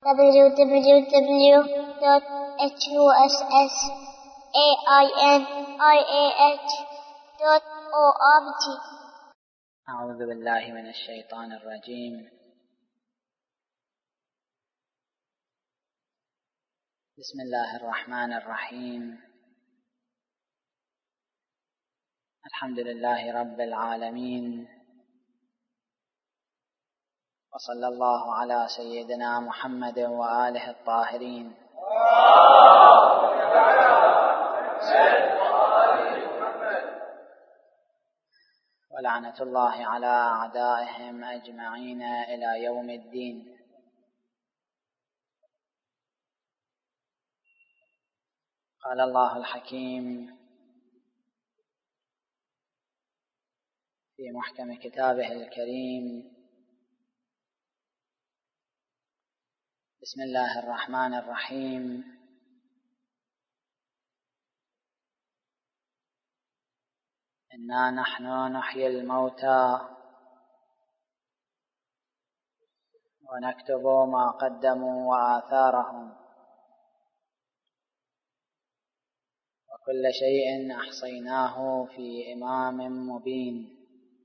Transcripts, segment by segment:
www.husainiah.org. أعوذ بالله من الشيطان الرجيم. بسم الله الرحمن الرحيم. الحمد لله رب العالمين، وصلى الله على سيدنا محمد وآله الطاهرين. ولعنة الله على أعدائهم أجمعين إلى يوم الدين. قال الله الحكيم في محكم كتابه الكريم: بسم الله الرحمن الرحيم. إنا نحن نحيي الموتى ونكتب ما قدموا وآثارهم وكل شيء أحصيناه في إمام مبين.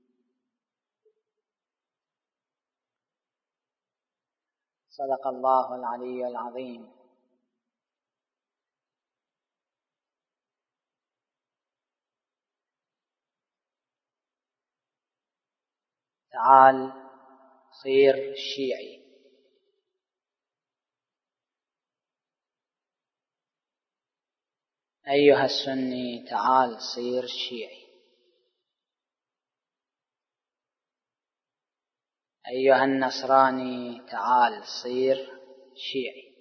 صدق الله العلي العظيم. تعال صير شيعي. أيها السني تعال صير شيعي. أيها النصراني تعال صير شيعي.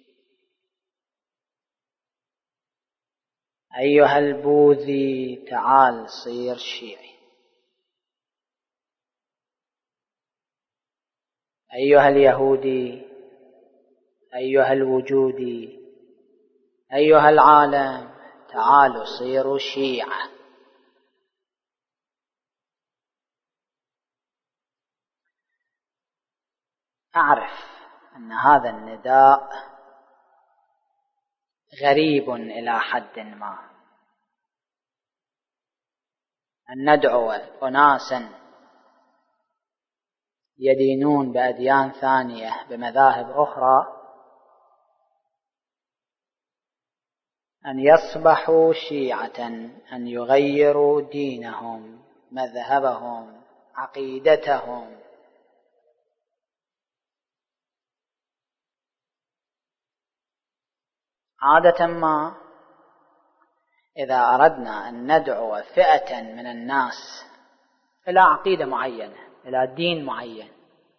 أيها البوذي تعال صير شيعي. أيها اليهودي، أيها الوجودي، أيها العالم، تعالوا صيروا شيعة. أعرف أن هذا النداء غريب إلى حد ما، أن ندعو أناسا يدينون بأديان ثانية بمذاهب أخرى أن يصبحوا شيعة، أن يغيروا دينهم، مذهبهم، عقيدتهم. عادة ما إذا أردنا أن ندعو فئة من الناس إلى عقيدة معينة، إلى دين معين،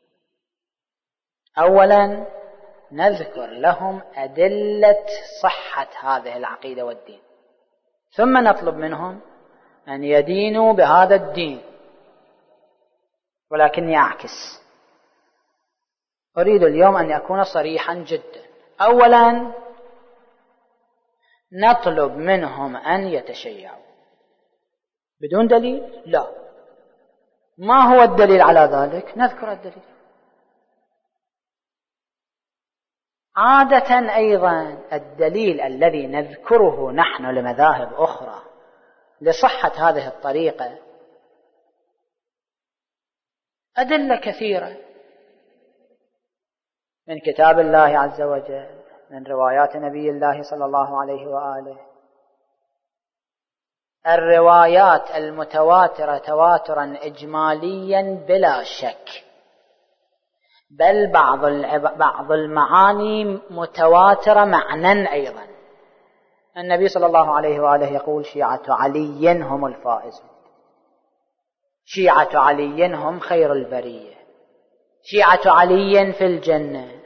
أولا نذكر لهم أدلة صحة هذه العقيدة والدين، ثم نطلب منهم أن يدينوا بهذا الدين. ولكني أعكس، أريد اليوم أن يكون صريحا جدا. أولا نطلب منهم أن يتشيعوا بدون دليل؟ لا. ما هو الدليل على ذلك؟ نذكر الدليل. عادة أيضا الدليل الذي نذكره نحن لمذاهب أخرى لصحة هذه الطريقة أدلة كثيرة من كتاب الله عز وجل، من روايات نبي الله صلى الله عليه وآله، الروايات المتواترة تواترا إجماليا بلا شك، بل بعض المعاني متواترة معنى أيضا. النبي صلى الله عليه وآله يقول: شيعة علي هم الفائزون، شيعة علي هم خير البرية، شيعة علي في الجنة،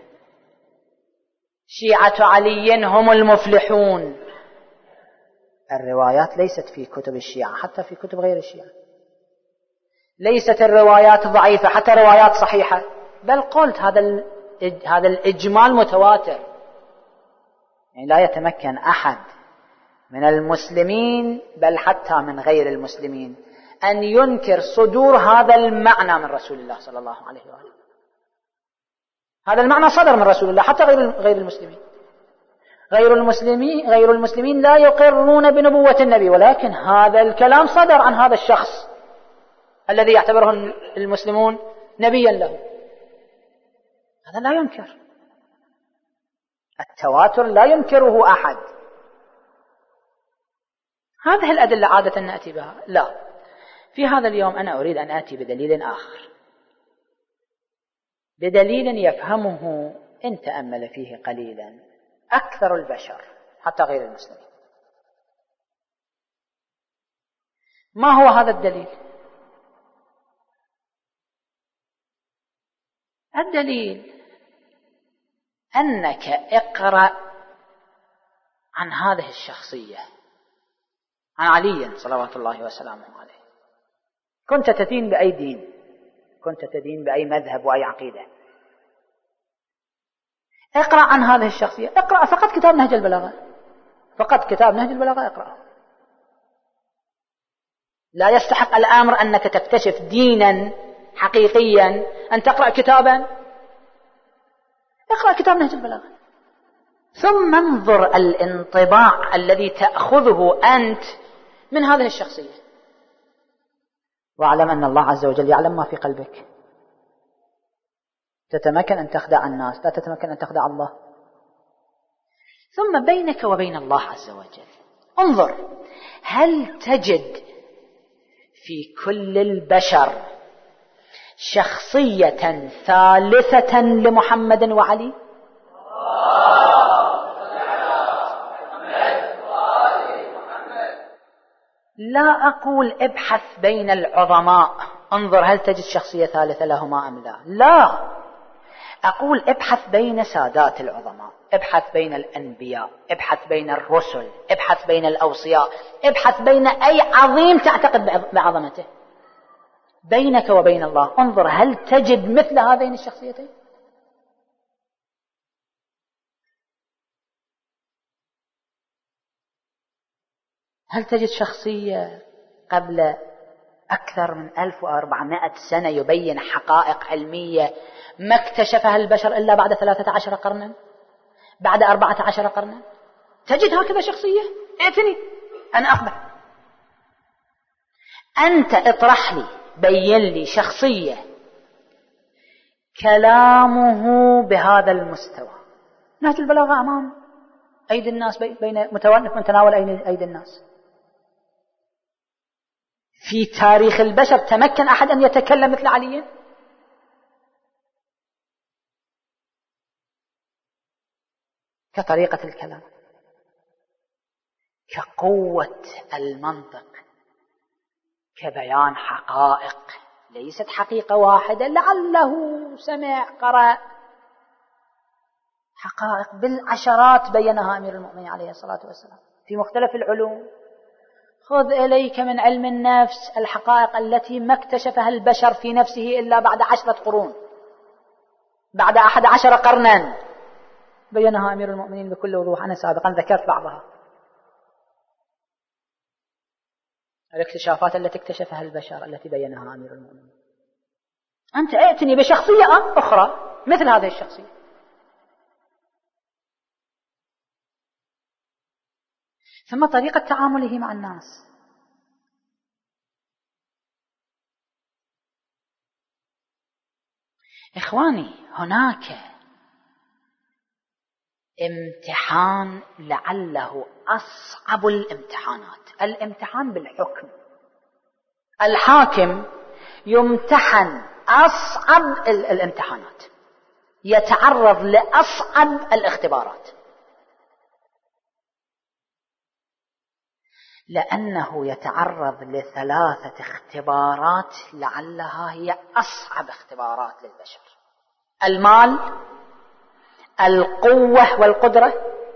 شيعة علي هم المفلحون. الروايات ليست في كتب الشيعة، حتى في كتب غير الشيعة ليست الروايات ضعيفة، حتى روايات صحيحة، بل قلت هذا الإجمال متواتر. يعني لا يتمكن أحد من المسلمين بل حتى من غير المسلمين أن ينكر صدور هذا المعنى من رسول الله صلى الله عليه وآله. هذا المعنى صدر من رسول الله حتى غير المسلمين. غير المسلمين لا يقرون بنبوة النبي، ولكن هذا الكلام صدر عن هذا الشخص الذي يعتبره المسلمون نبيا له. هذا لا ينكر، التواتر لا ينكره أحد. هذه الأدلة عادة نأتي بها. لا، في هذا اليوم أنا أريد أن آتي بدليل آخر، بدليل يفهمه إن تأمل فيه قليلا أكثر البشر حتى غير المسلمين. ما هو هذا الدليل؟ الدليل أنك اقرأ عن هذه الشخصية، عن علي صلوات الله وسلامه عليه. كنت تدين بأي دين، كنت تدين بأي مذهب وأي عقيدة، اقرأ عن هذه الشخصية. اقرأ فقط كتاب نهج البلاغة، فقط كتاب نهج البلاغة اقرأ. لا يستحق الأمر أنك تكتشف دينا حقيقيا أن تقرأ كتابا. اقرأ كتاب نهج البلاغة، ثم انظر الانطباع الذي تأخذه أنت من هذه الشخصية، واعلم أن الله عز وجل يعلم ما في قلبك. تتمكن أن تخدع الناس، لا تتمكن أن تخدع الله. ثم بينك وبين الله عز وجل انظر، هل تجد في كل البشر شخصية ثالثة لمحمد وعلي؟ لا أقول ابحث بين العظماء انظر هل تجد شخصية ثالثة لهما أم لا. لا، أقول ابحث بين سادات العظماء، ابحث بين الأنبياء، ابحث بين الرسل، ابحث بين الأوصياء، ابحث بين أي عظيم تعتقد بعظمته. بينك وبين الله انظر هل تجد مثل هذين الشخصيتين. هل تجد شخصية قبل أكثر من 1400 سنة يبين حقائق علمية ما اكتشفها البشر إلا بعد 13 قرنا، بعد 14 قرنا؟ تجد هكذا شخصية؟ ائتني أنا أقبل. أنت اطرح لي، بين لي شخصية كلامه بهذا المستوى. نهج البلاغة أمام أيدي الناس، بين متناول أيدي الناس. في تاريخ البشر تمكن أحد أن يتكلم مثل علي؟ كطريقة الكلام، كقوة المنطق، كبيان حقائق ليست حقيقة واحدة لعله سمع قرأ، حقائق بالعشرات بينها أمير المؤمنين عليه الصلاة والسلام في مختلف العلوم. خذ إليك من علم النفس الحقائق التي ما اكتشفها البشر في نفسه إلا بعد 10 قرون، بعد 11 قرنا بينها أمير المؤمنين بكل وضوح. أنا سابقا ذكرت بعضها، الاكتشافات التي اكتشفها البشر التي بينها أمير المؤمنين. أنت ائتني بشخصية أخرى مثل هذه الشخصية. ثم طريقة تعامله مع الناس. إخواني، هناك امتحان لعله أصعب الامتحانات، الامتحان بالحكم. الحاكم يمتحن أصعب الامتحانات، يتعرض لأصعب الاختبارات، لأنه يتعرض ل3 اختبارات لعلها هي أصعب اختبارات للبشر: المال، القوة والقدرة،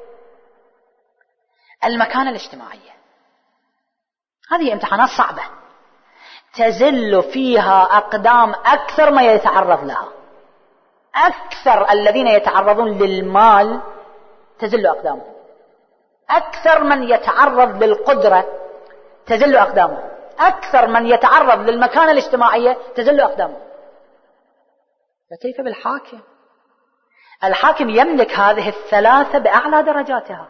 المكانة الاجتماعية. هذه امتحانات صعبة تزل فيها أقدام أكثر ما يتعرض لها. أكثر الذين يتعرضون للمال تزل أقدامهم، أكثر من يتعرض للقدرة تزل أقدامه، أكثر من يتعرض للمكانة الاجتماعية تزل أقدامه. فكيف بالحاكم؟ الحاكم يملك هذه الثلاثة بأعلى درجاتها،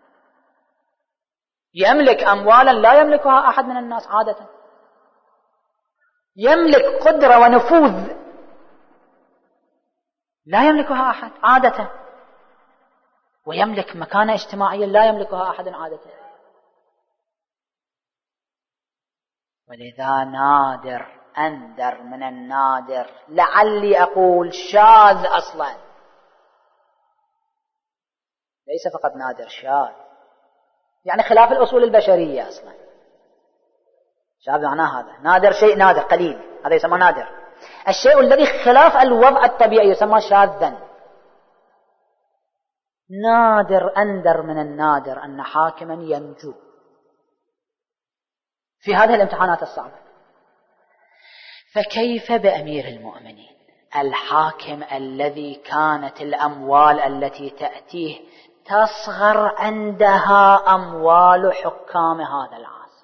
يملك أموالا لا يملكها أحد من الناس عادة، يملك قدرة ونفوذ لا يملكها أحد عادة، ويملك مكانة اجتماعية لا يملكها أحد عادة. ولذا نادر أندر من النادر، لعلي أقول شاذ أصلا، ليس فقط نادر، شاذ، يعني خلاف الأصول البشرية أصلا. شاذ معناه هذا، نادر شيء نادر قليل، هذا يسمى نادر. الشيء الذي خلاف الوضع الطبيعي يسمى شاذا. نادر أندر من النادر أن حاكما ينجو في هذه الامتحانات الصعبة. فكيف بأمير المؤمنين الحاكم الذي كانت الأموال التي تأتيه تصغر عندها أموال حكام هذا العصر؟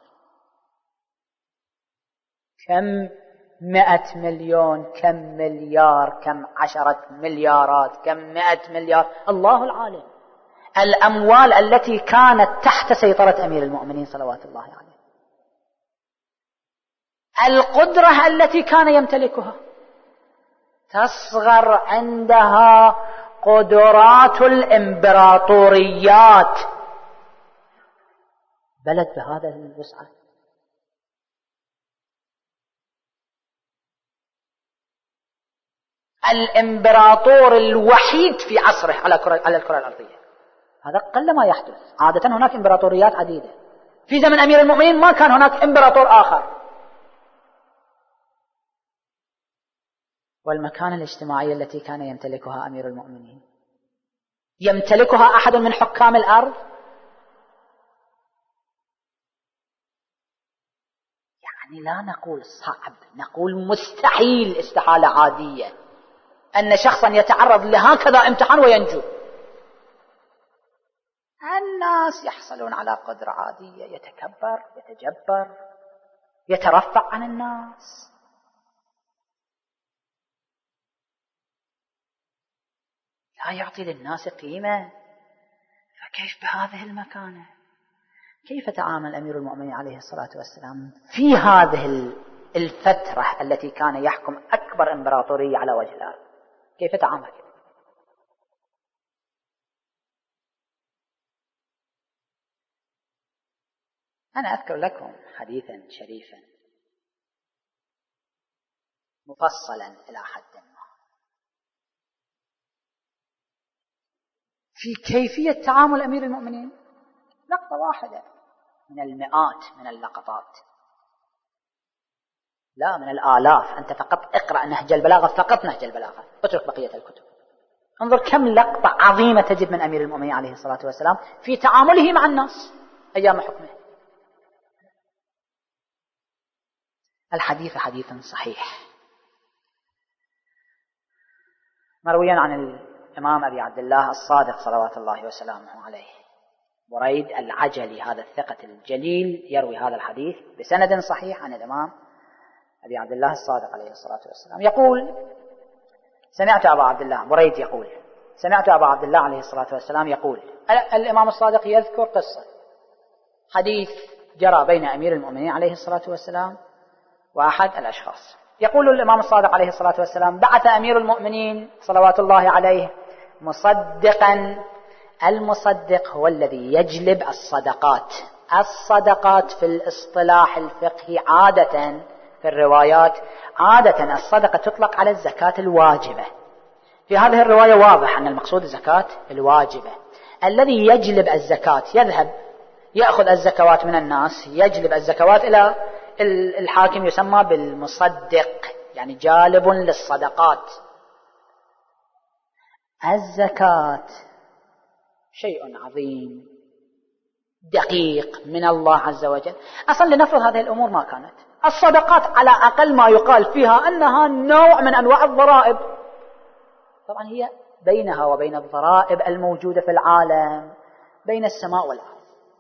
كم 100 مليون، كم مليار، كم 10 مليارات، كم 100 مليار، الله العالم. الأموال التي كانت تحت سيطرة أمير المؤمنين صلوات الله عليه، القدرة التي كان يمتلكها تصغر عندها قدرات الإمبراطوريات. بلد بهذا الوسعة، الإمبراطور الوحيد في عصره على الكرة الأرضية. هذا قل ما يحدث، عادة هناك إمبراطوريات عديدة، في زمن أمير المؤمنين ما كان هناك إمبراطور آخر. والمكانة الاجتماعية التي كان يمتلكها أمير المؤمنين يمتلكها أحد من حكام الأرض؟ يعني لا نقول صعب، نقول مستحيل، استحالة عادية أن شخصا يتعرض لهكذا امتحان وينجو. الناس يحصلون على قدرة عادية، يتكبر، يتجبر، يترفع عن الناس. لا يعطي للناس قيمة، فكيف بهذه المكانة؟ كيف تعامل أمير المؤمنين عليه الصلاة والسلام في هذه الفترة التي كان يحكم أكبر إمبراطورية على وجه الأرض؟ كيف تعامل؟ أنا أذكر لكم حديثا شريفا مفصلا إلى حد ما في كيفية تعامل أمير المؤمنين، لقطة واحدة من المئات من اللقطات، لا من الآلاف. أنت فقط اقرأ نهج البلاغة، فقط نهج البلاغة، اترك بقية الكتب. انظر كم لقطة عظيمة تجد من أمير المؤمنين عليه الصلاة والسلام في تعامله مع الناس أيام حكمه. الحديث حديث صحيح مرويا عن الإمام أبي عبد الله الصادق صلوات الله وسلامه عليه، بريد العجلي، هذا الثقة الجليل، يروي هذا الحديث بسند صحيح عن الإمام أبي عبد الله الصادق عليه الصلاة والسلام. يقول: سمعت أبا عبد الله، بريد يقول: سمعت أبا عبد الله عليه الصلاة والسلام يقول. الإمام الصادق يذكر قصة، حديث جرى بين أمير المؤمنين عليه الصلاة والسلام وأحد الأشخاص. يقول الإمام الصادق عليه الصلاة والسلام: بعث أمير المؤمنين صلوات الله عليه مصدقا. المصدق هو الذي يجلب الصدقات. الصدقات في الاصطلاح الفقهي عادة في الروايات، عادة الصدقة تطلق على الزكاة الواجبة. في هذه الرواية واضح أن المقصود الزكاة الواجبة. الذي يجلب الزكاة يذهب يأخذ الزكوات من الناس، يجلب الزكوات إلى الحاكم، يسمى بالمصدق، يعني جالب للصدقات. الزكاة شيء عظيم دقيق من الله عز وجل. أصلا لنفرض هذه الأمور ما كانت، الصدقات على أقل ما يقال فيها أنها نوع من أنواع الضرائب. طبعا هي بينها وبين الضرائب الموجودة في العالم بين السماء والأرض،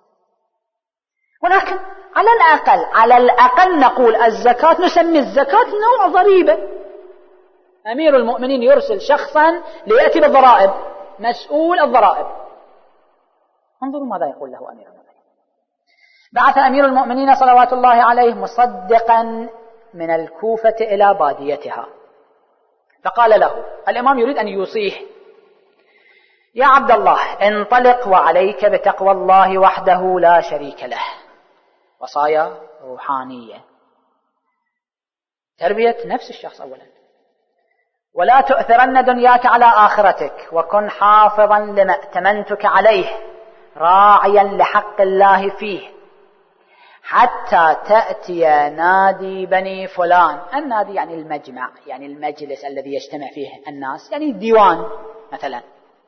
ولكن على الأقل نقول الزكاة، نسمي الزكاة نوع ضريبة. أمير المؤمنين يرسل شخصا ليأتي بالضرائب، مسؤول الضرائب. انظروا ماذا يقول له أمير المؤمنين. بعث أمير المؤمنين صلوات الله عليه مصدقا من الكوفة إلى باديتها، فقال له الإمام يريد أن يوصيه: يا عبد الله، انطلق وعليك بتقوى الله وحده لا شريك له. وصايا روحانية، تربية نفس الشخص أولا. ولا تؤثرن دنياك على آخرتك، وكن حافظا لما ائتمنتك عليه، راعيا لحق الله فيه، حتى تأتي نادي بني فلان. النادي يعني المجمع، يعني المجلس الذي يجتمع فيه الناس، يعني الديوان مثلا.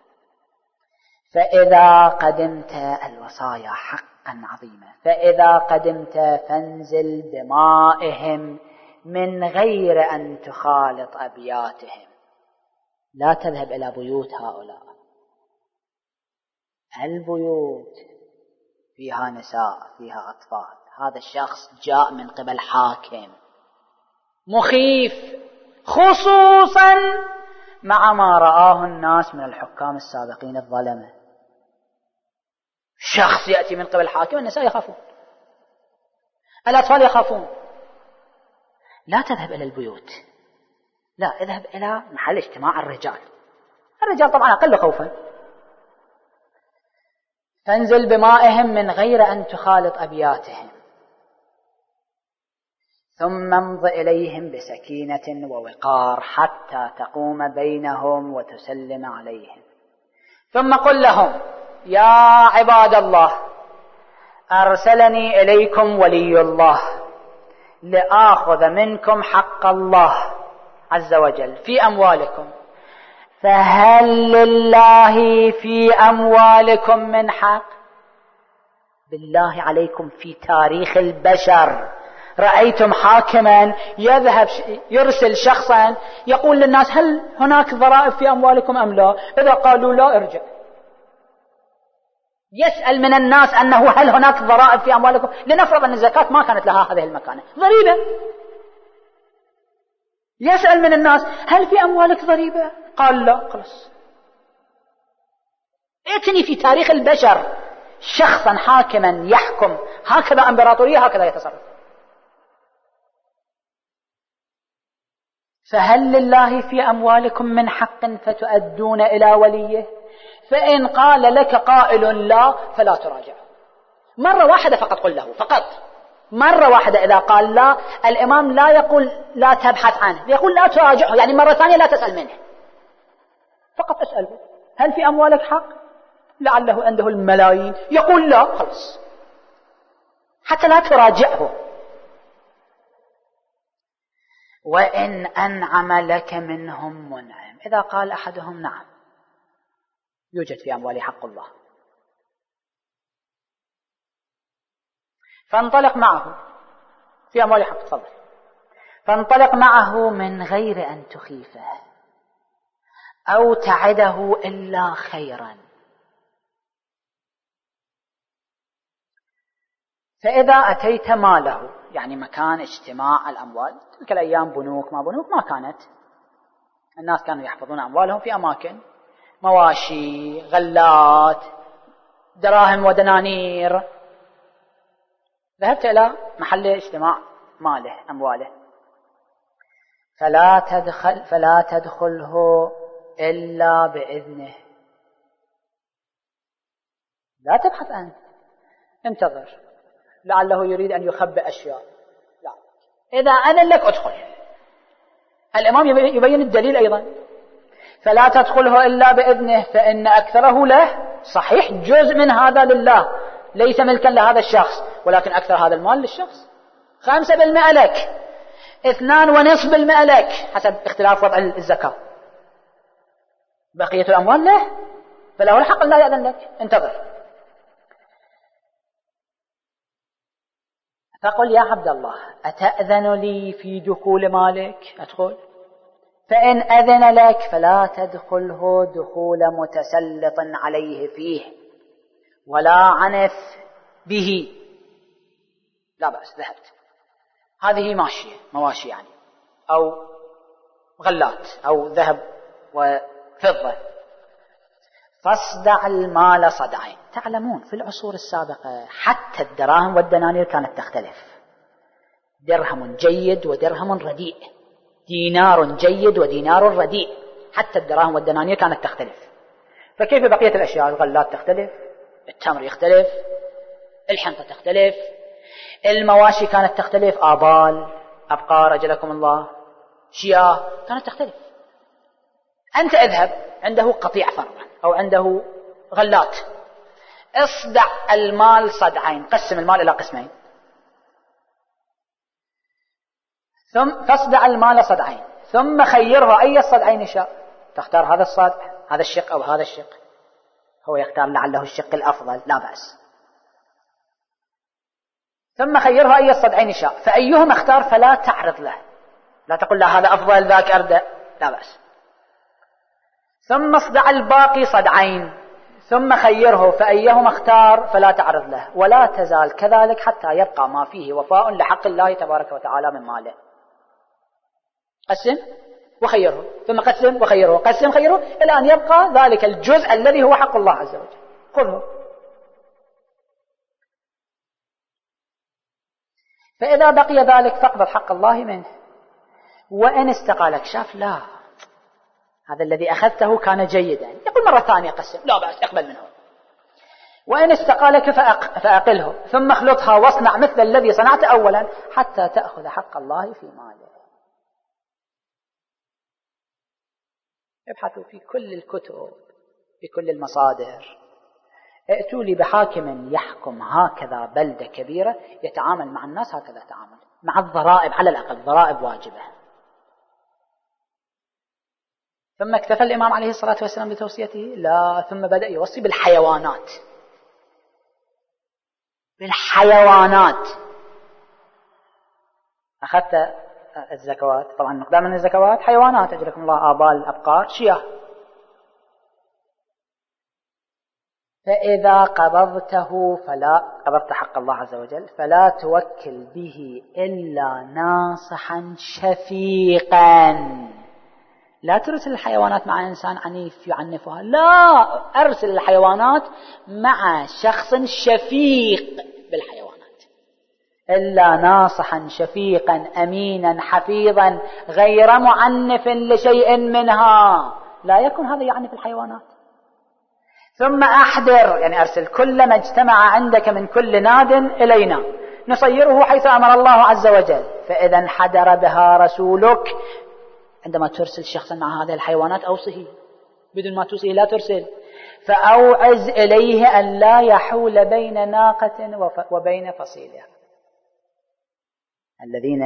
فإذا قدمت، الوصايا حقا عظيمة، فإذا قدمت فانزل دمائهم من غير أن تخالط أبياتهم. لا تذهب إلى بيوت هؤلاء، البيوت فيها نساء، فيها أطفال. هذا الشخص جاء من قبل حاكم مخيف، خصوصا مع ما رآه الناس من الحكام السابقين الظلمة. شخص يأتي من قبل حاكم، النساء يخافون، الأطفال يخافون. لا تذهب إلى البيوت، لا، اذهب إلى محل اجتماع الرجال. الرجال طبعا أقل خوفا. فانزل بمائهم من غير أن تخالط أبياتهم، ثم امض إليهم بسكينة ووقار حتى تقوم بينهم وتسلم عليهم. ثم قل لهم: يا عباد الله، أرسلني إليكم ولي الله لآخذ منكم حق الله عز وجل في أموالكم، فهل لله في أموالكم من حق؟ بالله عليكم، في تاريخ البشر رأيتم حاكما يذهب يرسل شخصا يقول للناس: هل هناك ضرائب في أموالكم أم لا؟ إذا قالوا لا، ارجع. يسأل من الناس أنه هل هناك ضرائب في أموالكم. لنفرض أن الزكاة ما كانت لها هذه المكانة، ضريبة. يسأل من الناس: هل في أموالك ضريبة؟ قال لا، خلاص. ائتني في تاريخ البشر شخصا حاكما يحكم هكذا امبراطورية هكذا يتصرف. فهل لله في أموالكم من حق فتؤدون إلى وليه؟ فإن قال لك قائل لا فلا تراجع. مرة واحدة فقط قل له، فقط مرة واحدة. إذا قال لا، الإمام لا يقول لا تبحث عنه، يقول لا تراجعه، يعني مرة ثانية لا تسأل منه، فقط أسأله: هل في أموالك حق؟ لعله عنده الملايين، يقول لا، خلص، حتى لا تراجعه. وإن أنعم لك منهم منعم، إذا قال أحدهم نعم يوجد في أموالي حق الله، فانطلق معه في أموالي حق، تفضل. فانطلق معه من غير أن تخيفه أو تعده إلا خيرا. فإذا أتيت ماله، يعني مكان اجتماع الأموال، تلك الأيام بنوك ما بنوك ما كانت، الناس كانوا يحفظون أموالهم في أماكن، مواشي، غلات، دراهم ودنانير. ذهبت إلى محل اجتماع ماله، أمواله، فلا تدخله إلا بإذنه. لا تبحث أنت، انتظر، لعله يريد أن يخبئ أشياء. لا، إذا أذن لك ادخل. الإمام يبين الدليل أيضا: فلا تدخله إلا بإذنه فإن أكثره له، صحيح جزء من هذا لله ليس ملكا لهذا الشخص، ولكن أكثر هذا المال للشخص. 5% لك، 2.5% لك، حسب اختلاف وضع الزكاة. بقية الأموال له، فله الحق لا يأذن لك، انتظر. فقل: يا عبد الله، أتأذن لي في دخول مالك؟ أدخل. فإن أذن لك فلا تدخله دخول متسلط عليه فيه ولا عنف به. لا بأس، ذهبت، هذه ماشية، مواشي يعني، أو غلات أو ذهب وفضة. فاصدع المال صدعين. تعلمون في العصور السابقة حتى الدراهم والدنانير كانت تختلف، درهم جيد ودرهم رديء، دينار جيد ودينار رديء، حتى الدراهم والدنانير كانت تختلف. فكيف بقية الأشياء؟ الغلات تختلف، التمر يختلف، الحنطة تختلف، المواشي كانت تختلف، آبال، أبقار أجلكم الله، شياه كانت تختلف. أنت اذهب عنده قطيع فرع أو عنده غلات، اصدع المال صدعين، قسم المال إلى قسمين، ثم فاصدع المال صدعين، ثم خيره أي الصدعين شاء. تختار هذا الصدع، هذا الشق أو هذا الشق، هو يختار لعله الشق الأفضل، لا بأس. ثم خيره أي الصدعين شاء، فأيهما اختار فلا تعرض له، لا تقول لا هذا أفضل ذاك أردأ، لا بأس. ثم اصدع الباقي صدعين، ثم خيره فأيهما اختار فلا تعرض له، ولا تزال كذلك حتى يبقى ما فيه وفاء لحق الله تبارك وتعالى من ماله. قسم وخيره، ثم قسم وخيره، قسم خيره، إلى أن يبقى ذلك الجزء الذي هو حق الله عز وجل، خذه. فإذا بقي ذلك فاقبض حق الله منه، وإن استقالك شاف لا هذا الذي أخذته كان جيدا، يقول مرة ثانية قسم، لا بأس اقبل منه. وإن استقالك فأقله، ثم اخلطها واصنع مثل الذي صنعت أولا حتى تأخذ حق الله في ماله. ابحثوا في كل الكتب، في كل المصادر، ائتوا لي بحاكم يحكم هكذا بلدة كبيرة يتعامل مع الناس هكذا تعامل، مع الضرائب على الأقل، ضرائب واجبة. ثم اكتفى الإمام عليه الصلاة والسلام بتوصيته؟ لا، ثم بدأ يوصي بالحيوانات، بالحيوانات. أخذت الزكوات، طبعا مقدار من الزكوات حيوانات أجركم الله، آبال، أبقار، شياه. فإذا قبضته قبضت حق الله عز وجل فلا توكل به إلا ناصحا شفيقا. لا ترسل الحيوانات مع إنسان عنيف يعنفها، لا، أرسل الحيوانات مع شخص شفيق بالحيوانات. إلا ناصحا شفيقا أمينا حفيظا غير معنف لشيء منها، لا يكون هذا يعنف الحيوانات. ثم أحضر، يعني أرسل كل ما اجتمع عندك من كل ناد إلينا نصيره حيث أمر الله عز وجل. فإذا انحدر بها رسولك، عندما ترسل شخصا مع هذه الحيوانات أوصه، بدون ما توصيه لا ترسل. فأوعز إليه أن لا يحول بين ناقة وبين فصيلها. الذين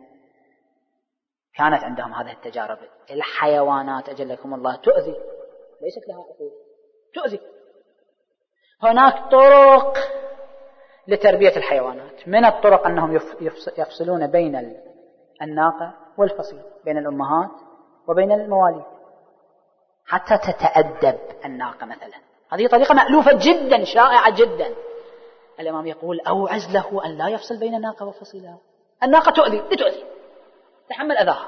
كانت عندهم هذه التجارب، الحيوانات أجلكم الله تؤذي، ليست لها حقوق، تؤذي. هناك طرق لتربية الحيوانات، من الطرق أنهم يفصلون بين الناقة والفصيل، بين الأمهات وبين المواليد، حتى تتأدب الناقة مثلا. هذه طريقة مألوفة جدا، شائعة جدا. الإمام يقول أوعز له أن لا يفصل بين الناقة وفصيلها. الناقة تؤذي، لتؤذي، تحمل أذاها.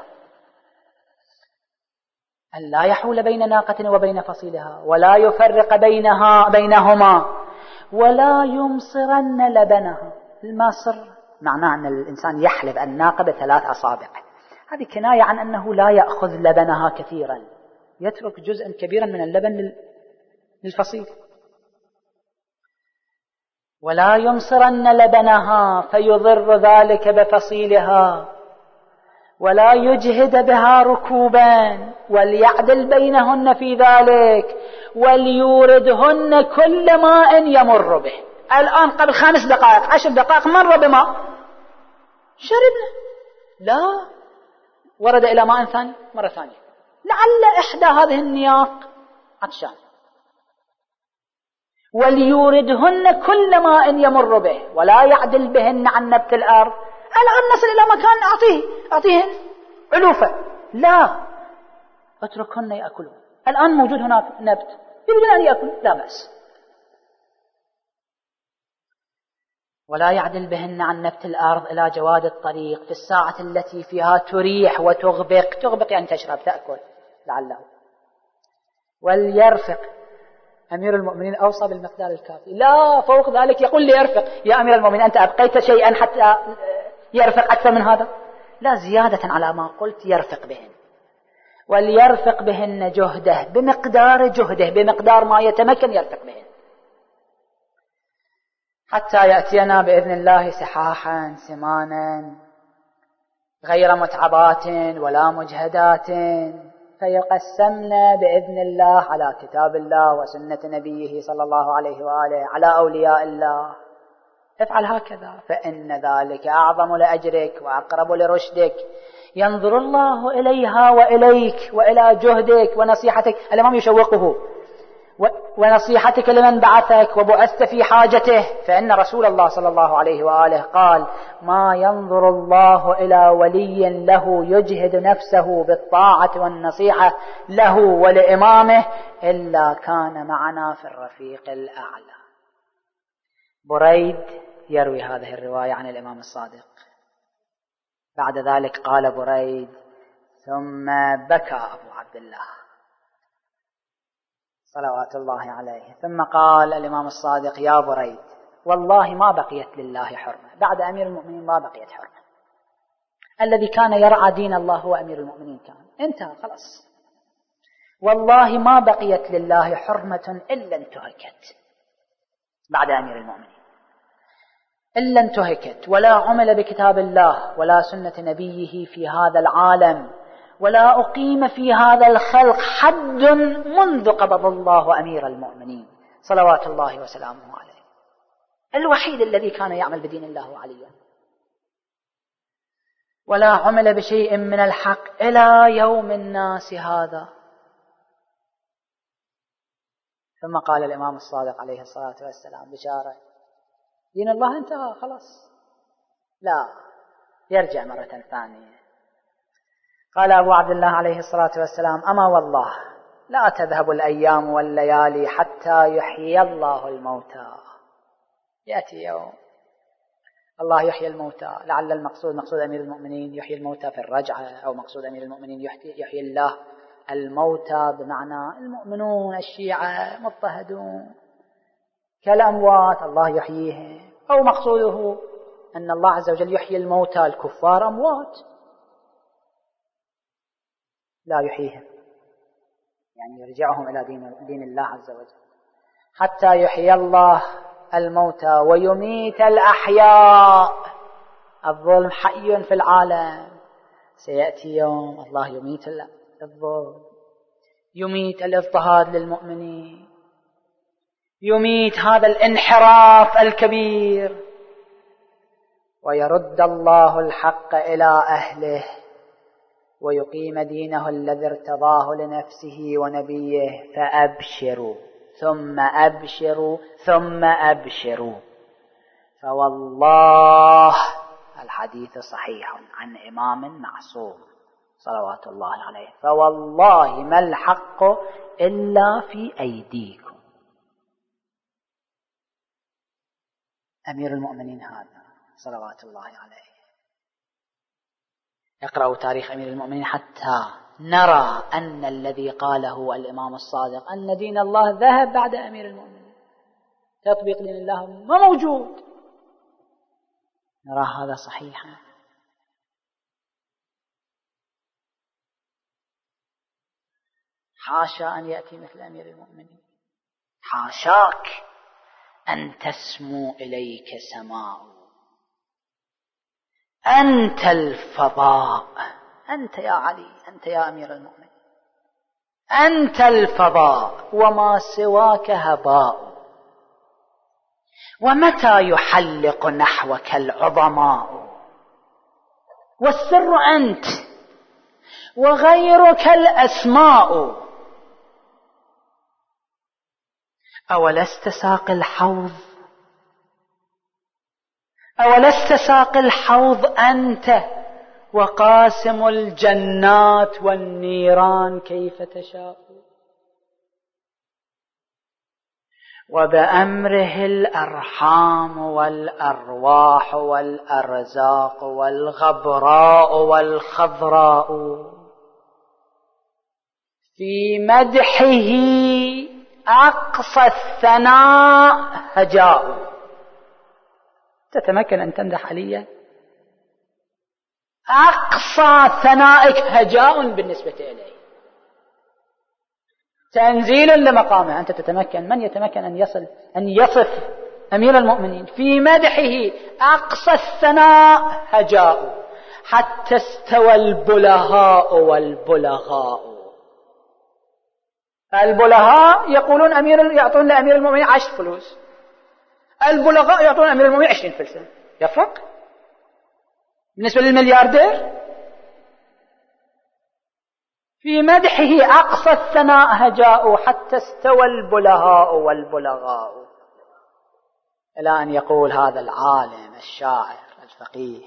أن لا يحول بين ناقة وبين فصيلها، ولا يفرق بينهما، ولا يمصرن لبنها. الماصر معناه أن الإنسان يحلب الناقة ب3 أصابع، هذه كناية عن أنه لا يأخذ لبنها كثيرا، يترك جزءا كبيرا من اللبن للفصيل. ولا يمصرن لبنها فيضر ذلك بفصيلها، ولا يجهد بها ركوبا، وليعدل بينهن في ذلك، وليوردهن كل ماء يمر به. الآن قبل 5 دقائق 10 دقائق مر بماء، شربنا، لا، ورد إلى ماء ثاني مرة ثانية، لعل إحدى هذه النياق عطشان. وليوردهن كل ماء يمر به، ولا يعدل بهن عن نبت الأرض. الآن نصل إلى مكان أعطيهن علوفة، لا، اتركهن يأكلون. الآن موجود هناك نبت، يريدون أن يأكل، لا بأس. ولا يعدل بهن عن نبت الأرض إلى جواد الطريق في الساعة التي فيها تريح وتغبق يعني تشرب تأكل لعله. وليرفق. أمير المؤمنين أوصى بالمقدار الكافي، لا فوق ذلك يقول لي ارفق. يا أمير المؤمنين أنت أبقيت شيئا حتى يرفق أكثر من هذا؟ لا، زيادة على ما قلت يرفق بهن. وليرفق بهن جهده، بمقدار جهده، بمقدار ما يتمكن يرفق بهن، حتى يأتينا بإذن الله سحاحا سمانا غير متعبات ولا مجهدات، فيقسمنا بإذن الله على كتاب الله وسنة نبيه صلى الله عليه وآله، على أولياء الله. افعل هكذا فإن ذلك أعظم لأجرك وأقرب لرشدك. ينظر الله إليها وإليك وإلى جهدك ونصيحتك. الإمام يشوقه: ونصيحتك لمن بعثك وبعثت في حاجته. فإن رسول الله صلى الله عليه وآله قال: ما ينظر الله إلى ولي له يجهد نفسه بالطاعة والنصيحة له ولإمامه إلا كان معنا في الرفيق الأعلى. بريد يروي هذه الرواية عن الإمام الصادق. بعد ذلك قال بريد: ثم بكى أبو عبد الله صلوات الله عليه، ثم قال الإمام الصادق: يا بريد، والله ما بقيت لله حرمة بعد أمير المؤمنين، ما بقيت حرمة. الذي كان يرعى دين الله هو أمير المؤمنين، كان انتهى خلاص. والله ما بقيت لله حرمة إلا انتهكت بعد أمير المؤمنين، إلا انتهكت، ولا عمل بكتاب الله ولا سنة نبيه في هذا العالم، ولا أقيم في هذا الخلق حد منذ قبض الله أمير المؤمنين صلوات الله وسلامه عليه، الوحيد الذي كان يعمل بدين الله عليا، ولا عمل بشيء من الحق إلى يوم الناس هذا. ثم قال الإمام الصادق عليه الصلاة والسلام: بشارة، دين الله انتهى خلاص، لا يرجع مرة ثانية. قال أبو عبد الله عليه الصلاة والسلام: أما والله لا تذهب الأيام والليالي حتى يحيي الله الموتى. يأتي يوم الله يحيي الموتى، لعل المقصود مقصود أمير المؤمنين يحيي الموتى في الرجعة، أو مقصود أمير المؤمنين يحيي الله الموتى بمعنى المؤمنون الشيعة مضطهدون كالأموات الله يحييهم، أو مقصوده أن الله عز وجل يحيي الموتى الكفار أموات لا يحييهم، يعني يرجعهم إلى دين الله عز وجل، حتى يحيي الله الموتى ويميت الأحياء. الظلم حي في العالم، سيأتي يوم الله يميت الظلم، يميت الاضطهاد للمؤمنين، يميت هذا الانحراف الكبير، ويرد الله الحق إلى أهله ويقيم دينه الذي ارتضاه لنفسه ونبيه. فأبشروا ثم أبشروا ثم أبشروا، فوالله الحديث صحيح عن إمام معصوم صلوات الله عليه: فوالله ما الحق إلا في أيديكم. أمير المؤمنين هذا صلوات الله عليه. اقرأوا تاريخ أمير المؤمنين حتى نرى أن الذي قاله الإمام الصادق أن دين الله ذهب بعد أمير المؤمنين، تطبيق دين الله ما موجود، نرى هذا صحيحا. حاشا أن يأتي مثل أمير المؤمنين، حاشاك أن تسمو إليك سماء، أنت الفضاء، أنت يا علي، أنت يا أمير المؤمنين، أنت الفضاء وما سواك هباء. ومتى يحلق نحوك العظماء، والسر أنت وغيرك الأسماء. أولست ساق الحوض، أولست ساق الحوض أنت، وقاسم الجنات والنيران كيف تشاء. وبأمره الأرحام والأرواح والأرزاق والغبراء والخضراء، في مدحه أقصى الثناء هجاء. تتمكن أن تمدح عليا؟ أقصى ثنائك هجاء بالنسبة إليه، تنزيل لمقامه. أنت تتمكن؟ من يتمكن أن يصف أمير المؤمنين؟ في مدحه أقصى الثناء هجاء حتى استوى البلهاء والبلغاء. البلهاء يقولون يعطون لأمير المؤمنين 10 فلوس، البلغاء يعطون أمير المؤمنين 20 فلسة. يفرق بالنسبة للملياردير؟ في مدحه أقصى الثناء هجاء حتى استوى البلهاء والبلغاء، إلى أن يقول هذا العالم الشاعر الفقيه،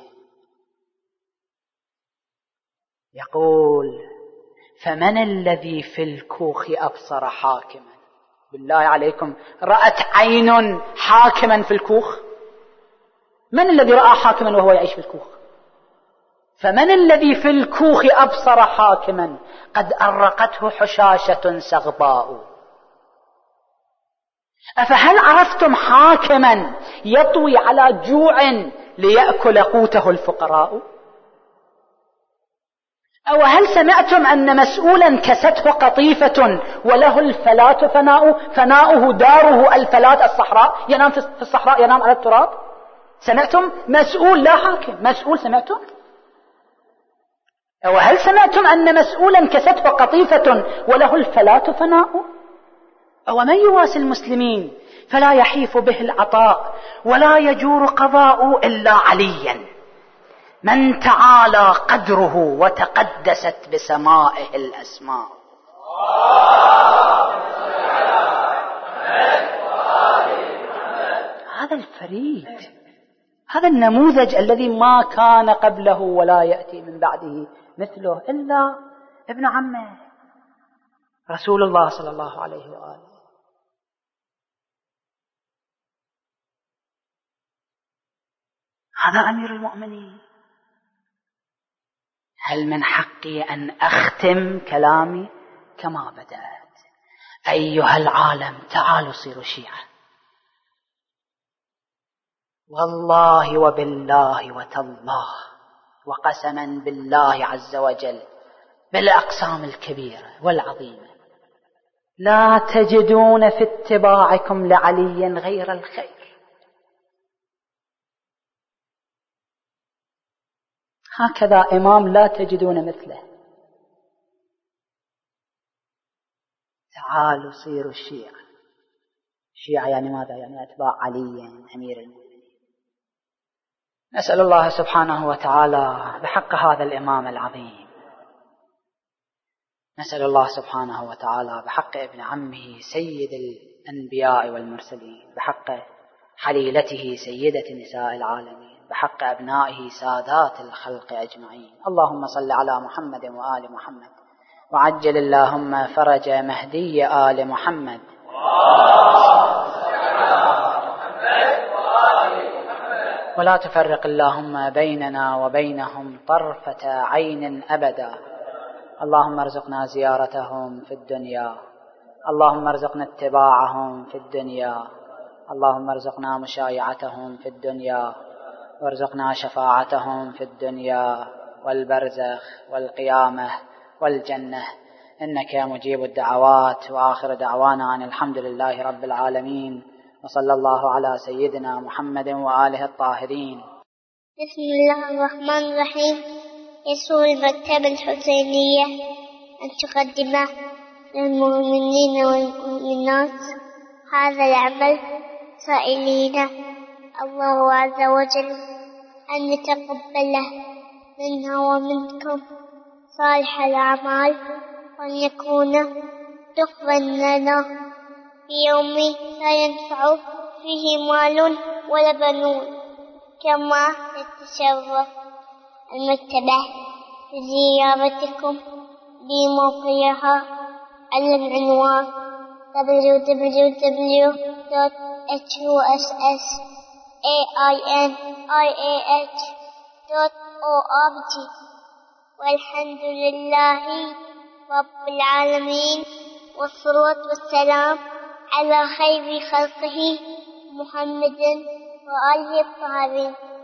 يقول: فمن الذي في الكوخ أبصر حاكما؟ بالله عليكم، رأت عين حاكما في الكوخ؟ من الذي رأى حاكما وهو يعيش في الكوخ؟ فمن الذي في الكوخ أبصر حاكما قد أرقته حشاشة سغباء؟ أفهل عرفتم حاكما يطوي على جوع ليأكل قوته الفقراء؟ أو هل سمعتم أن مسؤولا كسته قطيفة وله الفلات فناؤه داره الفلات الصحراء، ينام في الصحراء، ينام على التراب؟ سمعتم؟ مسؤول لا حاكم، مسؤول. سمعتم؟ أو هل سمعتم أن مسؤولا كسته قطيفة وله الفلات فناؤه؟ أو من يواسي المسلمين فلا يحيف به العطاء ولا يجور قضاء إلا عليا، من تعالى قدره وتقدست بسمائه الأسماء. هذا الفريد، هذا النموذج الذي ما كان قبله ولا يأتي من بعده مثله إلا ابن عمه رسول الله صلى الله عليه وآله. هذا أمير المؤمنين. هل من حقي أن أختم كلامي كما بدأت؟ أيها العالم، تعالوا صيروا شيعة. والله وبالله وتالله وقسما بالله عز وجل بالأقسام الكبيرة والعظيمة، لا تجدون في اتباعكم لعلي غير الخير. هكذا إمام لا تجدون مثله. تعالوا صيروا الشيعة. الشيعة يعني ماذا؟ يعني أتباع علي أمير المؤمنين. نسأل الله سبحانه وتعالى بحق هذا الإمام العظيم، نسأل الله سبحانه وتعالى بحق ابن عمه سيد الأنبياء والمرسلين، بحق حليلته سيدة نساء العالمين، بحق أبنائه سادات الخلق أجمعين. اللهم صل على محمد وآل محمد، وعجل اللهم فرج مهدي آل محمد، ولا تفرق اللهم بيننا وبينهم طرفة عين أبدا. اللهم ارزقنا زيارتهم في الدنيا، اللهم ارزقنا اتباعهم في الدنيا، اللهم ارزقنا مشايعتهم في الدنيا، وارزقنا شفاعتهم في الدنيا والبرزخ والقيامة والجنة، إنك مجيب الدعوات. وآخر دعوانا أن الحمد لله رب العالمين، وصلى الله على سيدنا محمد وآله الطاهرين. بسم الله الرحمن الرحيم. يسر المكتبة الحسينية أن تقدم للمؤمنين والمؤمنات هذا العمل، سائلين الله عز وجل أن يتقبله منا ومنكم صالح الأعمال، وأن يكون دخلا لنا في يوم لا ينفع فيه مال ولا بنون. كما يتشرف المكتبة بزيارتكم بموقعها على العنوان www www.husainiah.org. والحمد لله رب العالمين، والصلاة والسلام على خير خلقه محمد وآله الطاهرين.